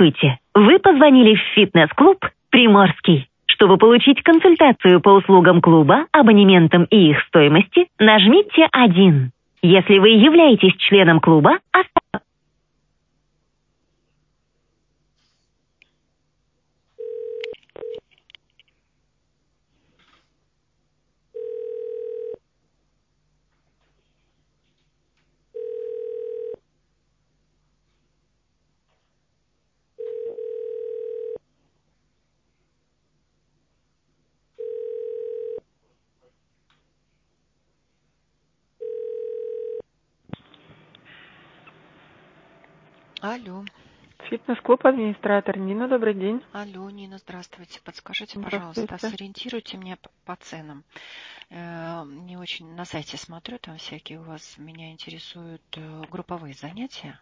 Здравствуйте! Вы позвонили в фитнес-клуб «Приморский». Чтобы получить консультацию по услугам клуба, абонементам и их стоимости, нажмите 1. Если вы являетесь членом клуба, Алло. Фитнес-клуб администратор. Нина, добрый день. Алло, Нина, здравствуйте. Подскажите, пожалуйста, Здравствуйте. сориентируйте меня по ценам. Не очень на сайте смотрю, там всякие у вас меня интересуют групповые занятия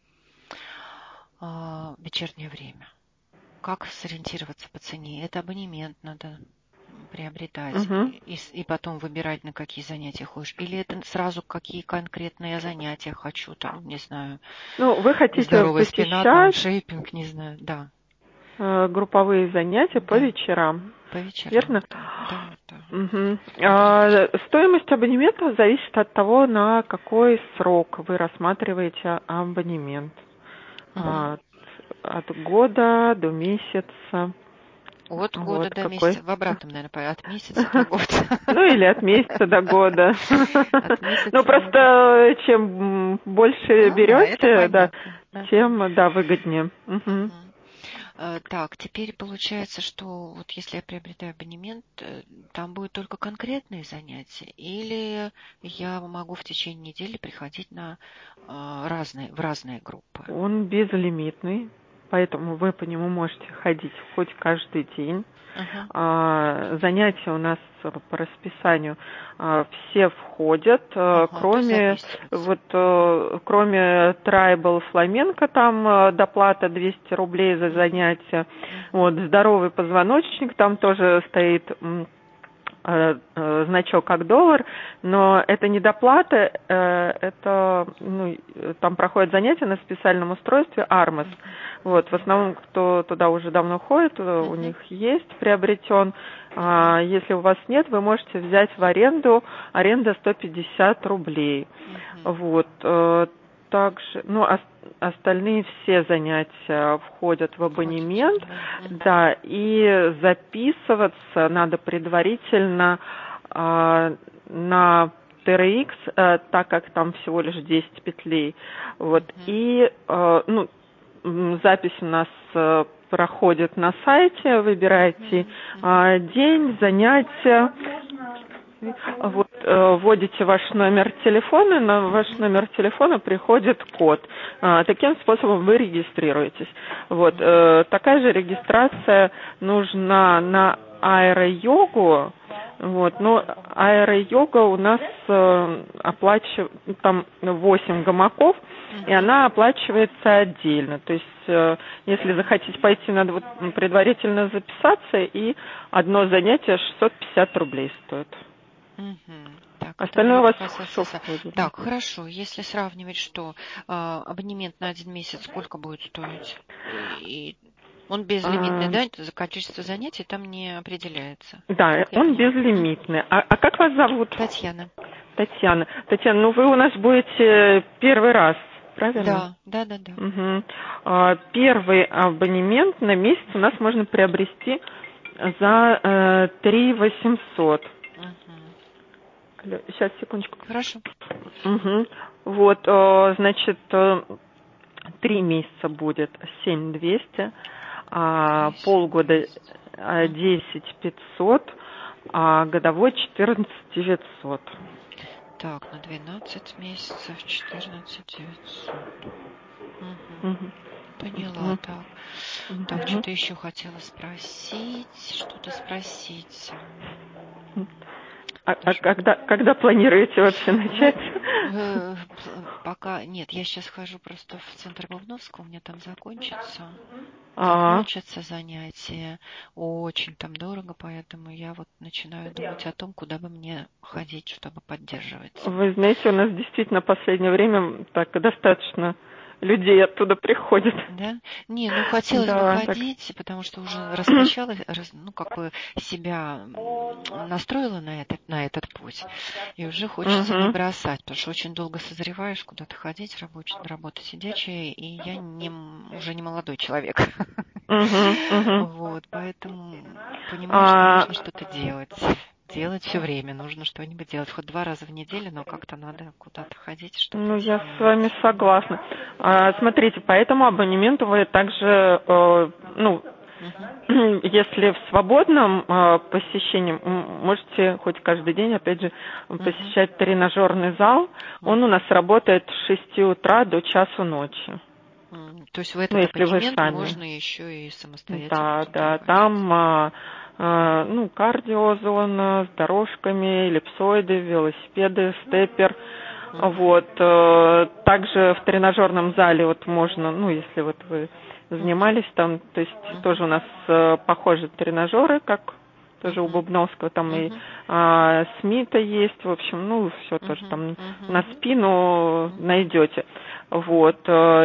в вечернее время. Как сориентироваться по цене? Это абонемент надо приобретать Угу. и потом выбирать, на какие занятия ходишь? Или это сразу какие конкретные занятия хочу, там, не знаю, Ну, вы хотите здоровая спина, там, посещать шейпинг, не знаю, да. групповые занятия по Да, вечерам, по вечерам, верно? да. Угу. Стоимость абонемента зависит от того, на какой срок вы рассматриваете абонемент. Мгм. От года до месяца. От года Вот до какой. месяца, в обратном, наверное, от месяца до года. Ну, или от месяца до года. От Ну, месяца до года. просто чем больше Ну да, это берете, да, понятно. Ага. тем, да, выгоднее. Мгм. Мгм. Так, теперь получается, что вот если я приобретаю абонемент, там будут только конкретные занятия, или я могу в течение недели приходить на в разные группы? Он безлимитный, поэтому вы по нему можете ходить хоть каждый день. Ага, Занятия у нас по расписанию все входят, ага, то есть кроме записываться. вот кроме Tribal Flamenco, там доплата 200 рублей за занятие. Мгм. Вот здоровый позвоночник, там тоже стоит значок как доллар, но это не доплата, это там проходят занятия на специальном устройстве Armas. Вот, в основном, кто туда уже давно ходит, у Мгм. них есть приобретен. Если у вас нет, вы можете взять в аренду, аренда 150 рублей. Мгм. Вот, также, остальные все занятия входят в Входит абонемент, сюда. Мгм. да, и записываться надо предварительно на TRX, так как там всего лишь 10 петлей. Вот, Мгм. и запись у нас проходит на сайте, выбираете Мгм. Мгм. день, занятия. Вот, вводите ваш номер телефона, на ваш Мгм. номер телефона приходит код. Таким способом вы регистрируетесь. Вот, такая же регистрация нужна на аэро-йогу. Вот, но аэро-йога у нас оплачивает, там 8 гамаков, и Мгм. она оплачивается отдельно. То есть, если захотите пойти, надо вот предварительно записаться, и одно занятие 650 рублей стоит. Мгм. Так, это Остальное у вас все касается... входит. Так, хорошо. Если сравнивать, что абонемент на 1 месяц сколько будет стоить? И он безлимитный, А, да? За количество занятий там не определяется. да, Так я он поняла. Мгм. безлимитный. А как вас зовут? Татьяна. Татьяна. Татьяна, ну вы у нас будете первый раз, правильно? Да. Угу. Первый абонемент на месяц у нас можно приобрести за 3 800. Мгм. Сейчас, секундочку. Хорошо. Угу. Вот, значит, 3 месяца будет 7200, 8 полгода 200. Мгм. 10500, а годовой 14900. Так, на 12 месяцев 14900. Мгм. Угу. Поняла, Угу. так. Так, Угу. что-то еще хотела спросить. Что-то спросить. А Даже когда планируете вообще начать? ну, пока нет, я сейчас хожу просто в центр Бубновского, у меня там А, закончатся занятия, очень там дорого, поэтому я вот начинаю думать о том, куда бы мне ходить, чтобы поддерживать. вы знаете, у нас действительно в последнее время так достаточно людей оттуда приходит. Да? Не, ну хотелось бы Да, так. ходить, потому что уже раскачала, ну как бы себя настроила на этот путь, и уже хочется не Мгм. бросать, потому что очень долго созреваешь куда-то ходить, работа сидячая, и я уже не молодой человек. Мгм. Мгм. Вот, поэтому понимаю, что А, нужно что-то делать. Делать все время, нужно что-нибудь делать. Хоть 2 раза в неделю, но как-то надо куда-то ходить, что-то Ну, я с делать. вами согласна. Смотрите, по этому абонементу вы также, ну, Мгм. если в свободном посещении, можете хоть каждый день, опять же, Мгм. посещать тренажерный зал. Он у Мгм. нас работает с 6 утра до часу ночи. То есть в Ну, этот если вы абонемент сами. можно еще и самостоятельно Да, туда да, ходить. там, ну, кардиозона с дорожками, эллипсоиды, велосипеды, степер. Мгм. Вот. Также в тренажерном зале вот можно, ну, если вот вы Мгм. занимались там, то есть тоже Мгм. у нас похожие тренажеры, как тоже у Мгм. Бубновского, там и Мгм. Смита есть, в общем, ну, все тоже Мгм. там на Мгм. спину Мгм. найдете. Вот.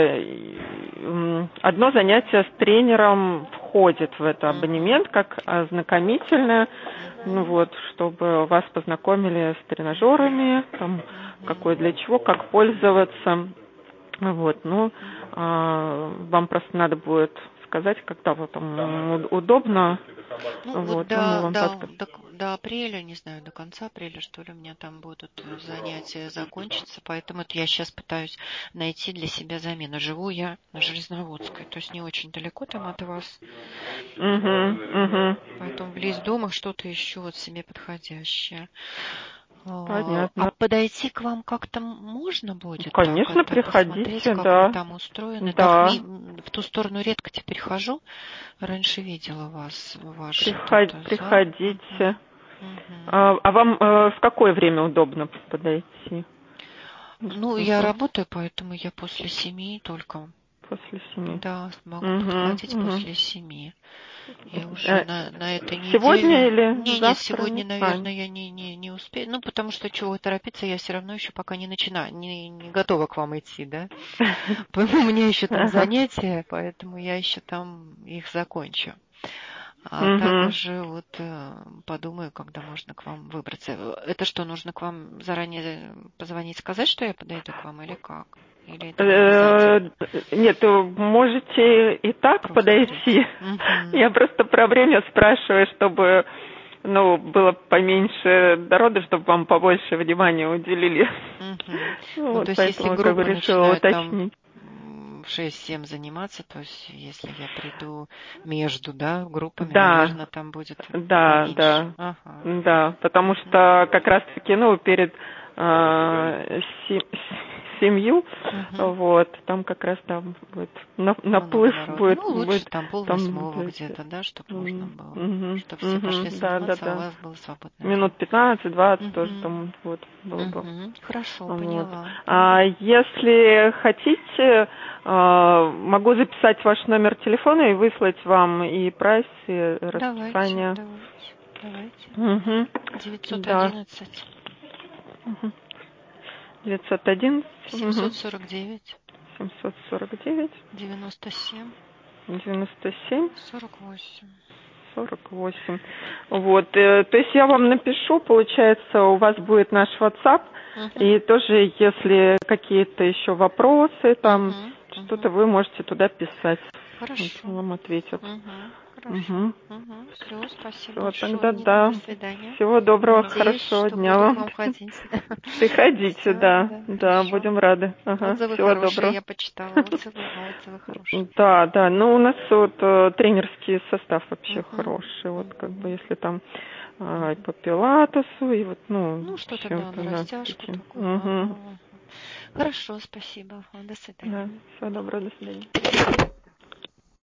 Одно занятие с тренером входит в этот Мгм. абонемент как ознакомительное, ну Мгм. вот, чтобы вас познакомили с тренажерами, там, какой Мгм. для чего, как пользоваться. Вот, ну, Мгм. вам просто надо будет сказать, когда вот там удобно, Ну, вот вот, ну, мы вам подскажем. до апреля, не знаю, до конца апреля, что ли, у меня там будут занятия закончиться, поэтому я сейчас пытаюсь найти для себя замену. Живу я на Железноводской, то есть не очень далеко там от вас, Угу, угу. поэтому близ дома что-то еще вот себе подходящее. А Понятно. подойти к вам как-то можно будет так, Конечно, это посмотреть, приходите, как вы да, там устроены? Так да. в ту сторону редко теперь хожу. Раньше видела вас, ваш этот зал. Приходите. Мгм. Мгм. А вам в какое время удобно подойти? Ну, я работаю, поэтому я после 7 только. После 7. Да, могу Угу, подходить угу. после 7. Я уже на этой Сегодня неделе... или Не, завтра? сегодня, Нет? наверное, я не успею. Ну, потому что чего торопиться, я все равно еще пока не начинаю, не готова к вам идти, да. У меня еще там Ага. занятия, поэтому я еще там их закончу. А так Угу. уже вот подумаю, когда можно к вам выбраться. Это что, нужно к вам заранее позвонить, сказать, что я подойду к вам или как? Или это не обязательно? Нет, можете и так Просто прийти. подойти. Мгм. Я просто про время спрашиваю, чтобы, ну, было поменьше народу, чтобы вам побольше внимания уделили. Мгм. Ну, Ну, вот то есть, если поэтому как бы группа решила начинает там уточнить. в 6-7 заниматься, то есть, если я приду между, да, группами, Да, наверное, там будет да, поменьше. да, Ага. да, потому Мгм. что как раз-таки, ну, перед э, се- семью, Мгм. вот, там как раз там будет Много наплыв народу. Ну, лучше будет там там, 7:30 то есть, где-то, да, чтобы можно было. Чтобы все мгм, пошли да, да, заниматься, а у да, вас было свободное минут время. 15-20 тоже Мгм. там вот было бы. Мгм. Хорошо, Вот. поняла. Если хотите, могу записать ваш номер телефона и выслать вам и прайс, и Давайте, расписание. давайте, давайте. Угу. Да. 911 Угу. 911 угу. 749 749 97 97 48. 48. Вот, то есть я вам напишу, получается, у вас будет наш WhatsApp, Угу. и тоже, если какие-то еще вопросы, там, Угу. что-то Угу. вы можете туда писать. Вот, Хорошо. вам ответят. Угу. Хорошо. Угу. Угу. Все, спасибо Все, тогда большое, Нина. До да. свидания. Всего доброго, Надеюсь, хорошего что дня буду к вам. вам ходить. Приходите, Все, да, да, да, хорошо. будем рады. Ага, Отзывы всего хорошие, доброго. я почитала отзывы хорошие. Да, да, ну у нас вот тренерский состав вообще Угу. хороший, вот как бы Угу. если там и Угу. по пилатесу, и вот, ну, Ну, что-то, все да, это, на да, растяжку такие. такое. Угу. Ага. Хорошо, спасибо. До свидания. Да, всего доброго, до свидания.